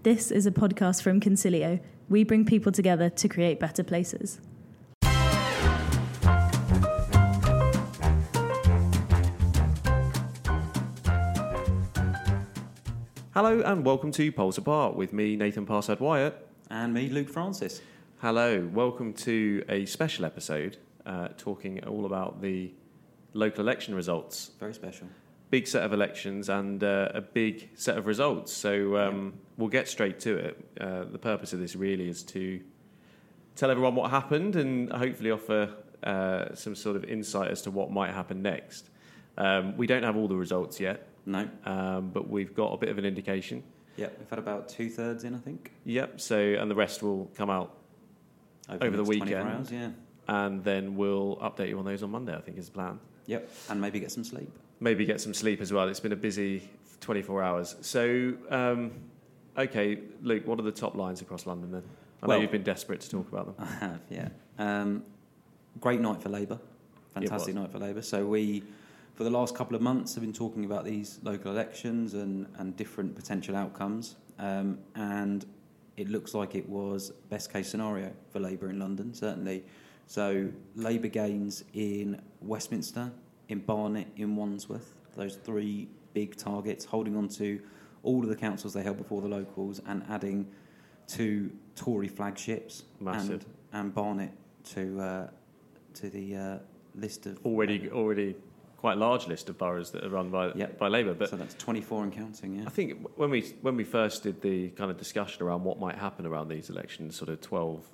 This is a podcast from Concilio. We bring people together to create better places. Hello and welcome to Poles Apart with me, Nathan Parsad-Wyatt. And me, Luke Francis. Hello, welcome to a special episode talking all about the local election results. Very special. Big set of elections and a big set of results. So we'll get straight to it. The purpose of this really is to tell everyone what happened and hopefully offer some sort of insight as to what might happen next. We don't have all the results yet. No. But we've got a bit of an indication. Yep, we've had about 2/3 in, I think. Yep, and the rest will come out over the weekend. 24 hours, yeah. And then we'll update you on those on Monday, I think is the plan. Yep, and maybe get some sleep. Maybe get some sleep as well. It's been a busy 24 hours. So, okay, Luke, what are the top lines across London then? I know you've been desperate to talk about them. I have, yeah. Great night for Labour. Fantastic night for Labour. So we, for the last couple of months, have been talking about these local elections and different potential outcomes. And it looks like it was best case scenario for Labour in London, certainly. So Labour gains in Westminster, in Barnet, in Wandsworth, those three big targets, holding on to all of the councils they held before the locals and adding two Tory flagships. Massive. And Barnet to the list of... Already quite large list of boroughs that are run by Labour. But so that's 24 and counting, yeah. I think when we first did the kind of discussion around what might happen around these elections, sort of 12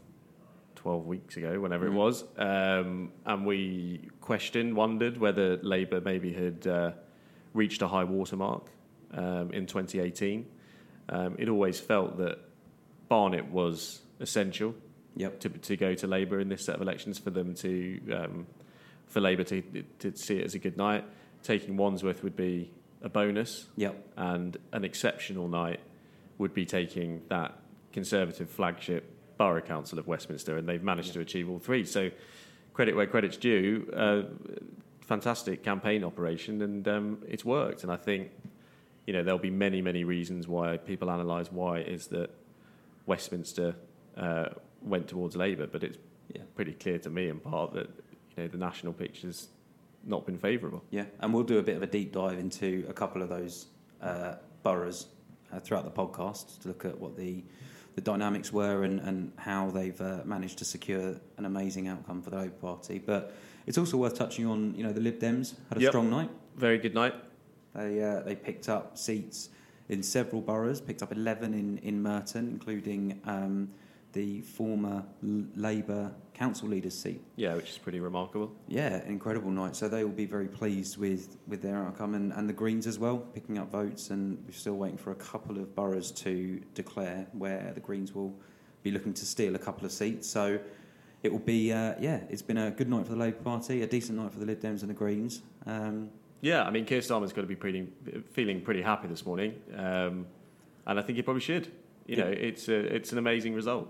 weeks ago, whenever it was, and we wondered whether Labour maybe had reached a high watermark in 2018. It always felt that Barnet was essential to go to Labour in this set of elections for them to for Labour to see it as a good night. Taking Wandsworth would be a bonus, and an exceptional night would be taking that Conservative flagship Borough Council of Westminster, and they've managed to achieve all three. So credit where credit's due. Fantastic campaign operation, and it's worked. And I think there'll be many, many reasons why people analyse why it is that Westminster went towards Labour, but it's pretty clear to me in part that the national picture's not been favourable. Yeah, and we'll do a bit of a deep dive into a couple of those boroughs throughout the podcast to look at what the dynamics were and how they've managed to secure an amazing outcome for the Labour Party. But it's also worth touching on, the Lib Dems had a strong night. Very good night. They picked up seats in several boroughs, picked up 11 in Merton, including the former Labour council leader's seat. Yeah, which is pretty remarkable. Yeah, incredible night. So they will be very pleased with their outcome, and the Greens as well, picking up votes, and we're still waiting for a couple of boroughs to declare where the Greens will be looking to steal a couple of seats. So it will be, it's been a good night for the Labour Party, a decent night for the Lib Dems and the Greens. Yeah, I mean, Keir Starmer's got to be feeling pretty happy this morning, and I think he probably should. It's an amazing result.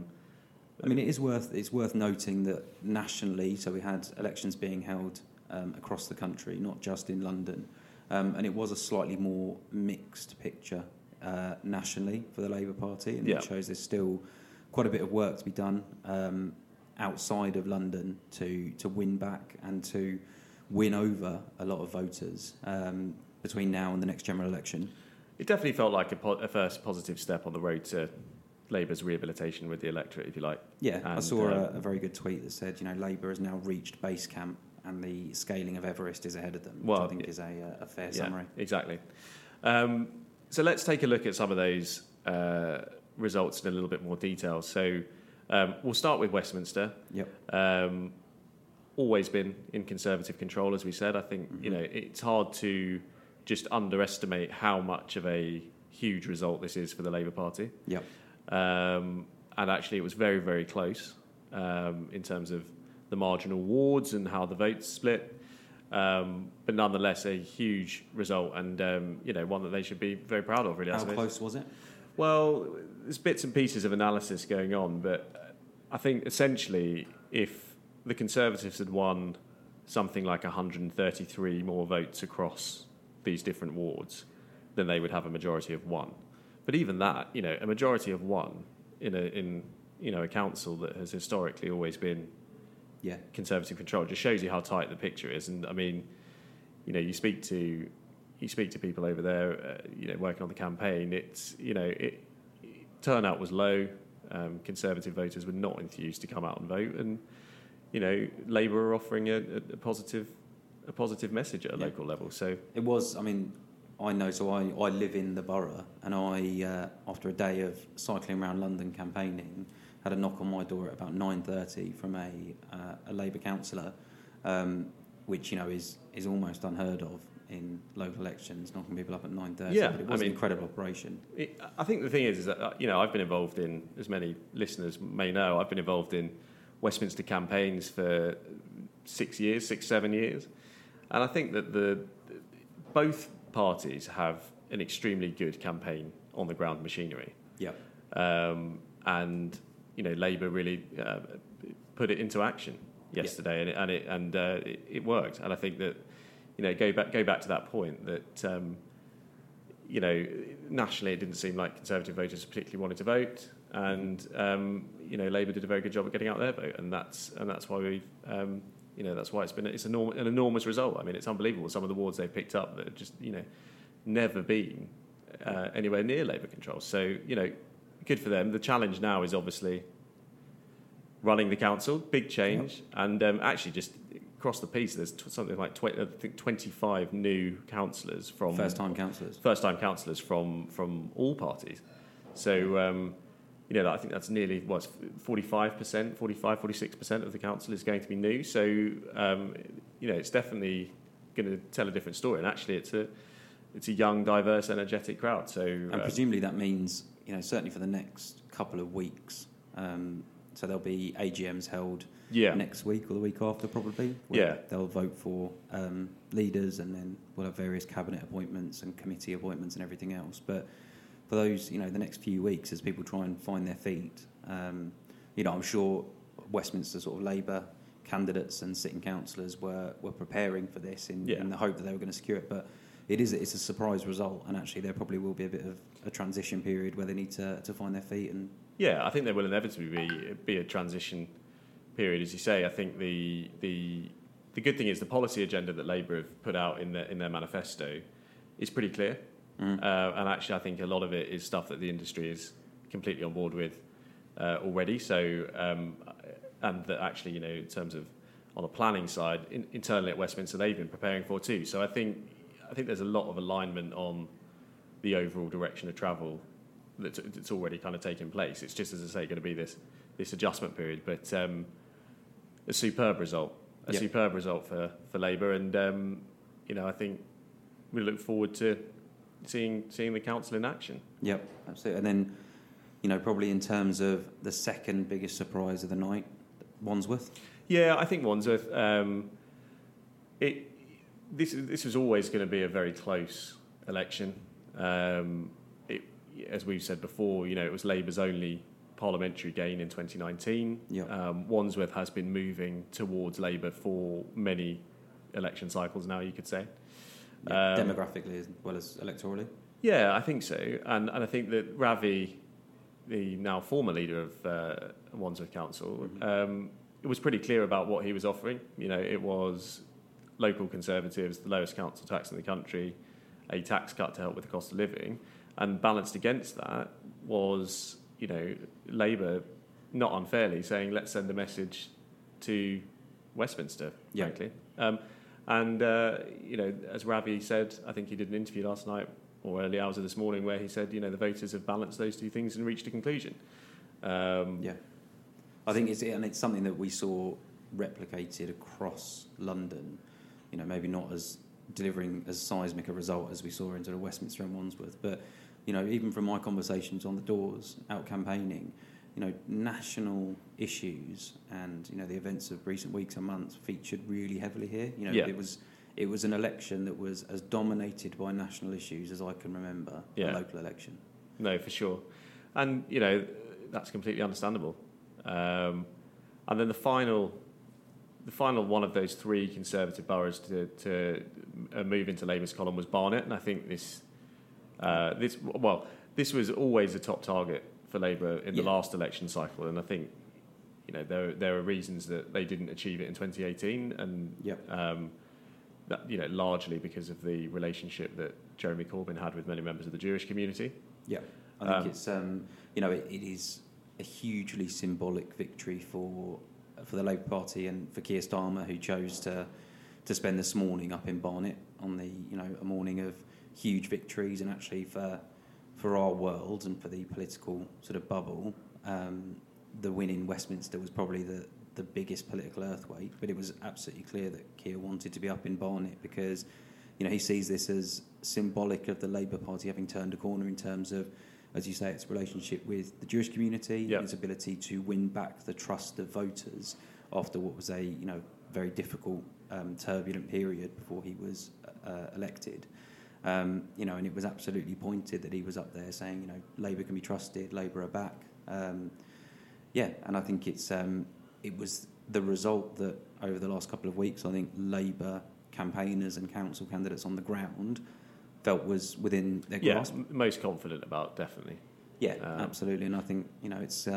I mean, it's worth noting that nationally, so we had elections being held across the country, not just in London, and it was a slightly more mixed picture nationally for the Labour Party, and it shows there's still quite a bit of work to be done outside of London to win back and to win over a lot of voters between now and the next general election. It definitely felt like a first positive step on the road to Labour's rehabilitation with the electorate, if you like. Yeah, and I saw a very good tweet that said, Labour has now reached base camp and the scaling of Everest is ahead of them, which I think is a fair summary. Exactly. So let's take a look at some of those results in a little bit more detail. So we'll start with Westminster. Yep. Always been in Conservative control, as we said. I think, it's hard to just underestimate how much of a huge result this is for the Labour Party. Yep. And actually it was very, very close in terms of the marginal wards and how the votes split. But nonetheless, a huge result and, one that they should be very proud of, really. How close was it? Well, there's bits and pieces of analysis going on, but I think essentially if the Conservatives had won something like 133 more votes across these different wards, then they would have a majority of one. But even that, a majority of one in a council that has historically always been Conservative controlled just shows you how tight the picture is. And I mean, you speak to people over there, working on the campaign. It's turnout was low. Conservative voters were not enthused to come out and vote, and Labour are offering a positive message at a local level. So it was. I mean, I know. So I live in the borough, and I after a day of cycling around London campaigning, had a knock on my door at about 9:30 from a Labour councillor, which is almost unheard of in local elections, knocking people up at 9:30. Yeah, but it was an incredible operation. I think the thing is that I've been involved in, as many listeners may know, I've been involved in Westminster campaigns for 7 years, and I think that both parties have an extremely good campaign on the ground machinery. Yeah, and Labour really put it into action yesterday, and it worked. And I think that go back to that point that nationally it didn't seem like Conservative voters particularly wanted to vote, and Labour did a very good job at getting out their vote, and that's why we've that's why it's an enormous result. I mean, it's unbelievable some of the wards they've picked up that have just never been anywhere near Labour control. So good for them. The challenge now is obviously running the council, big change, and actually just across the piece, there's something like 25 new councillors from first-time councillors from all parties. So I think that's nearly 45%, 46% of the council is going to be new. So it's definitely going to tell a different story. And actually, it's a young, diverse, energetic crowd. So and presumably that means certainly for the next couple of weeks. So there'll be AGMs held next week or the week after, probably. They'll vote for leaders, and then we'll have various cabinet appointments and committee appointments and everything else. But for those, the next few weeks, as people try and find their feet, I'm sure Westminster sort of Labour candidates and sitting councillors were preparing for this in the hope that they were going to secure it. But it's a surprise result, and actually there probably will be a bit of a transition period where they need to find their feet. And I think there will inevitably be a transition period, as you say. I think the good thing is the policy agenda that Labour have put out in their manifesto is pretty clear, and actually I think a lot of it is stuff that the industry is completely on board with already. So and that actually in terms of on the planning side internally at Westminster they've been preparing for too. So I think there's a lot of alignment on the overall direction of travel that's already kind of taken place. It's just, as I say, going to be this adjustment period, but a superb result for Labour, and I think we look forward to seeing the council in action. Yep, absolutely. And then probably in terms of the second biggest surprise of the night, Wandsworth. Yeah, I think Wandsworth. This was always going to be a very close election. As we've said before, it was Labour's only parliamentary gain in 2019. Wandsworth has been moving towards Labour for many election cycles now, you could say. Demographically as well as electorally? Yeah, I think so. And I think that Ravi, the now former leader of Wandsworth Council, it was pretty clear about what he was offering. It was local Conservatives, the lowest council tax in the country, a tax cut to help with the cost of living. And balanced against that was, Labour, not unfairly, saying, let's send a message to Westminster, frankly. As Ravi said, I think he did an interview last night or early hours of this morning where he said, the voters have balanced those two things and reached a conclusion. I think it's something that we saw replicated across London, maybe not as delivering as seismic a result as we saw in sort of Westminster and Wandsworth, but even from my conversations on the doors out campaigning, national issues and the events of recent weeks and months featured really heavily here. It was an election that was as dominated by national issues as I can remember a local election. No, for sure, and that's completely understandable. And then the final one of those three Conservative boroughs to move into Labour's column was Barnet, and I think this was always a top target for Labour in the Yeah. last election cycle, and I think there are reasons that they didn't achieve it in 2018, and Yep. that largely because of the relationship that Jeremy Corbyn had with many members of the Jewish community. Yeah, I think it's it is a hugely symbolic victory for the Labour Party and for Keir Starmer, who chose to spend this morning up in Barnet on the a morning of huge victories, and actually for our world and for the political sort of bubble, the win in Westminster was probably the biggest political earthquake. But it was absolutely clear that Keir wanted to be up in Barnet because he sees this as symbolic of the Labour Party having turned a corner in terms of, as you say, its relationship with the Jewish community, Yep. its ability to win back the trust of voters after what was a very difficult, turbulent period before he was elected. And it was absolutely pointed that he was up there saying, Labour can be trusted, Labour are back. And I think it was the result that over the last couple of weeks, I think Labour campaigners and council candidates on the ground felt was within their grasp. Most confident about, definitely. Yeah, absolutely. And I think it's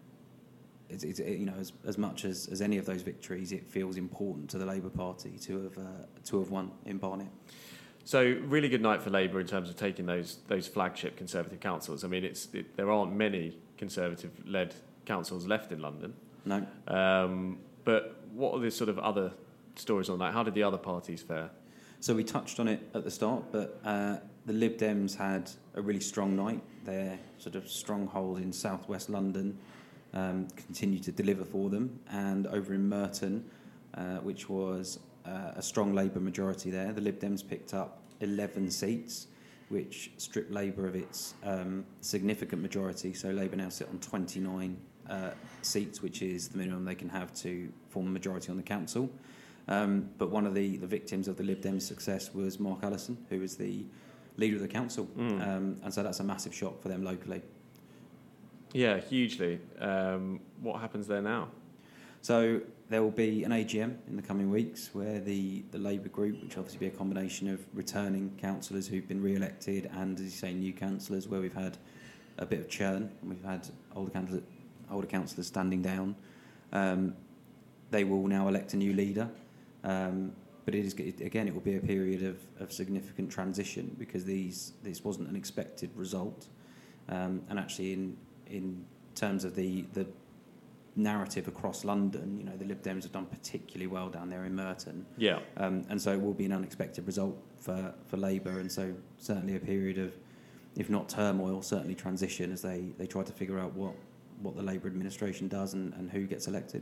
as much as any of those victories, it feels important to the Labour Party to have won in Barnet. So really good night for Labour in terms of taking those flagship Conservative councils. I mean, there aren't many Conservative-led councils left in London. No. But what are the sort of other stories on that? How did the other parties fare? So we touched on it at the start, but the Lib Dems had a really strong night. Their sort of stronghold in southwest London continued to deliver for them. And over in Merton, which was a strong Labour majority there, the Lib Dems picked up 11 seats, which stripped Labour of its significant majority. So Labour now sit on 29 seats, which is the minimum they can have to form a majority on the council. But one of the victims of the Lib Dems' success was Mark Allison, who was the leader of the council. And so that's a massive shock for them locally. Yeah, hugely. What happens there now? So there will be an AGM in the coming weeks where the Labour group, which will obviously be a combination of returning councillors who've been re-elected and, as you say, new councillors, where we've had a bit of churn and we've had older councillors standing down. They will now elect a new leader. But it will be a period of significant transition because this wasn't an expected result. And actually, in terms of the narrative across London, the Lib Dems have done particularly well down there in Merton. Yeah. And so it will be an unexpected result for Labour, and so certainly a period of, if not turmoil, certainly transition as they try to figure out what the Labour administration does and who gets elected.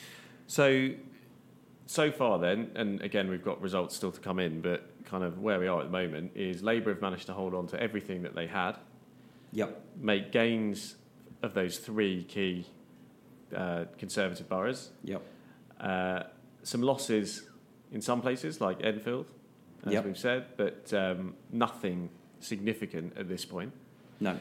So far then, and again we've got results still to come in, but kind of where we are at the moment is Labour have managed to hold on to everything that they had. Yep. Make gains of those three key Conservative boroughs. Yep. Some losses in some places like Enfield, as we've said, but nothing significant at this point. No.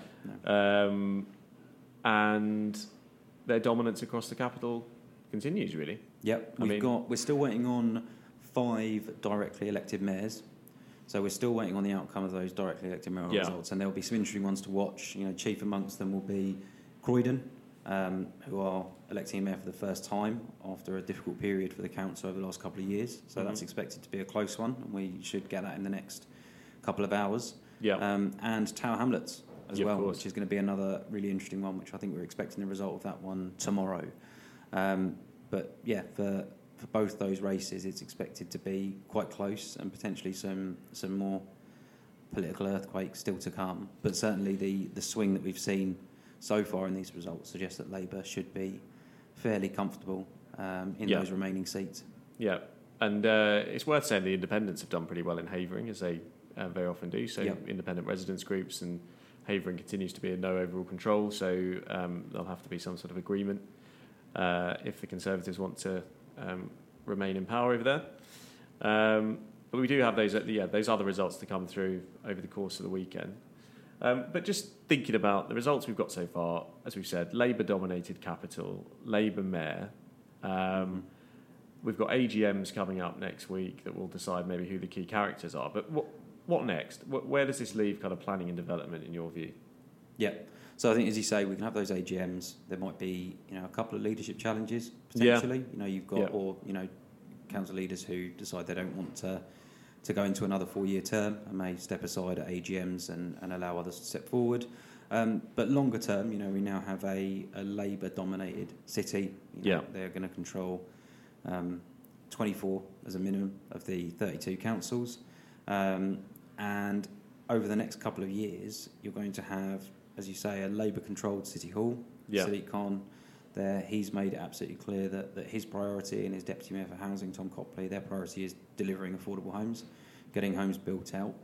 And their dominance across the capital continues, really. Yep, we're still waiting on 5 directly elected mayors. So we're still waiting on the outcome of those directly elected mayoral results, and there'll be some interesting ones to watch. Chief amongst them will be Croydon, who are electing a mayor for the first time after a difficult period for the council over the last couple of years. So that's expected to be a close one, and we should get that in the next couple of hours. Yeah. And Tower Hamlets as well, which is going to be another really interesting one, which I think we're expecting the result of that one tomorrow. But yeah, for both those races, it's expected to be quite close and potentially some more political earthquakes still to come. But certainly the swing that we've seen so far in these results suggests that Labour should be fairly comfortable in those remaining seats. Yeah, and it's worth saying the independents have done pretty well in Havering, as they very often do. So independent residents groups, and Havering continues to be in no overall control, so there'll have to be some sort of agreement if the Conservatives want to remain in power over there. But we do have those other results to come through over the course of the weekend. But just thinking about the results we've got so far, as we've said, Labour-dominated capital, Labour mayor. We've got AGMs coming up next week that will decide maybe who the key characters are. But what next? Where does this leave kind of planning and development in your view? Yeah. So I think, as you say, we can have those AGMs. There might be, a couple of leadership challenges Yeah. potentially. You've got, or council leaders who decide they don't want to go into another 4-year term and may step aside at AGMs and allow others to step forward. But longer term, we now have a Labour-dominated city. They're going to control 24 as a minimum of the 32 councils. And over the next couple of years, you're going to have, as you say, a Labour-controlled City Hall. Sadiq Khan there, he's made it absolutely clear that his priority, and his Deputy Mayor for Housing, Tom Copley, their priority is delivering affordable homes, getting homes built out.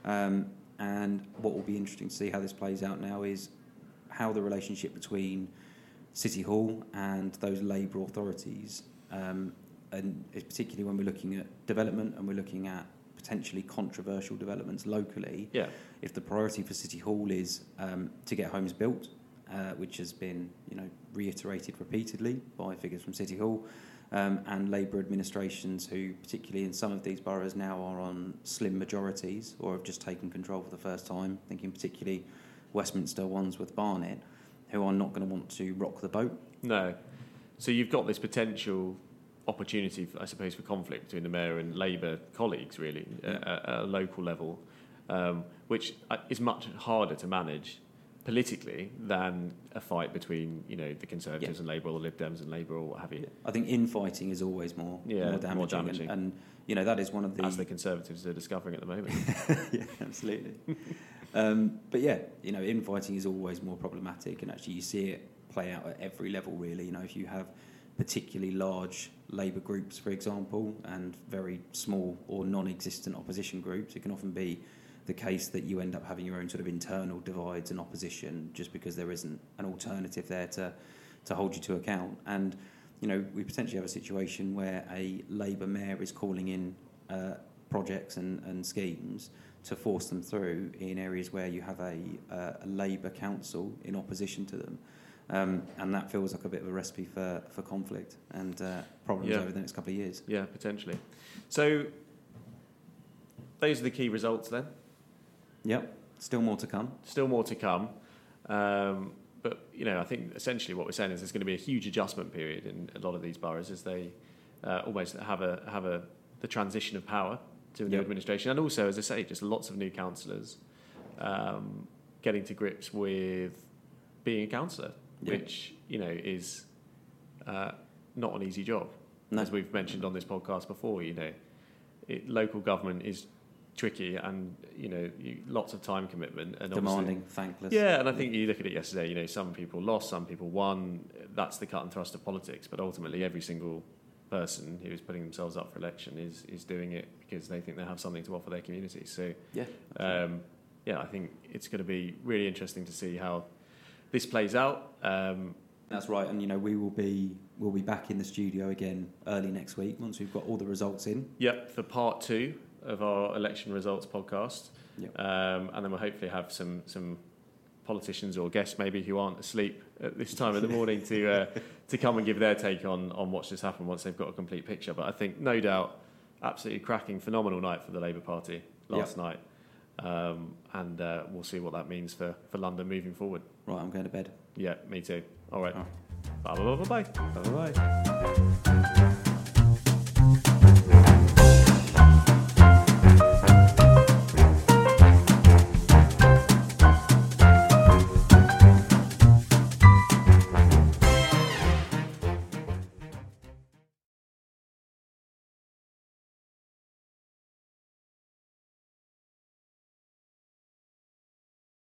And what will be interesting to see how this plays out now is how the relationship between City Hall and those Labour authorities, and particularly when we're looking at development and we're looking at potentially controversial developments locally, if the priority for City Hall is to get homes built, which has been reiterated repeatedly by figures from City Hall, and Labour administrations who, particularly in some of these boroughs now, are on slim majorities or have just taken control for the first time, thinking particularly Westminster, Wandsworth, Barnet, who are not going to want to rock the boat. No. So you've got this potential opportunity, I suppose, for conflict between the Mayor and Labour colleagues, really, at a local level, which is much harder to manage politically than a fight between the Conservatives and Labour, or the Lib Dems and Labour, or what have you. I think infighting is always more damaging. And that is one of the... As the Conservatives are discovering at the moment. Yeah, absolutely. But infighting is always more problematic, and actually you see it play out at every level, really. If you have particularly large Labour groups, for example, and very small or non-existent opposition groups, it can often be the case that you end up having your own sort of internal divides and opposition just because there isn't an alternative there to hold you to account. And, we potentially have a situation where a Labour mayor is calling in projects and schemes to force them through in areas where you have a Labour council in opposition to them. And that feels like a bit of a recipe for conflict and problems over the next couple of years. Yeah, potentially. So those are the key results then? Yep, still more to come. Still more to come. But, I think essentially what we're saying is there's going to be a huge adjustment period in a lot of these boroughs as they almost have the transition of power to a new administration. And also, as I say, just lots of new councillors getting to grips with being a councillor, which, is not an easy job. No. As we've mentioned on this podcast before, local government is tricky and, lots of time commitment. And demanding, thankless. Yeah, and I think you look at it yesterday, some people lost, some people won. That's the cut and thrust of politics. But ultimately, every single person who is putting themselves up for election is doing it because they think they have something to offer their community. So, I think it's going to be really interesting to see how this plays out. That's right, and we'll be back in the studio again early next week once we've got all the results in. Yep, for part 2 of our election results podcast. Yep. And then we'll hopefully have some politicians or guests maybe who aren't asleep at this time of the morning to come and give their take on what's just happened once they've got a complete picture. But I think, no doubt, absolutely cracking, phenomenal night for the Labour Party last night. And we'll see what that means for London moving forward. Right, I'm going to bed. Yeah, me too. All right. Bye-bye. Bye-bye.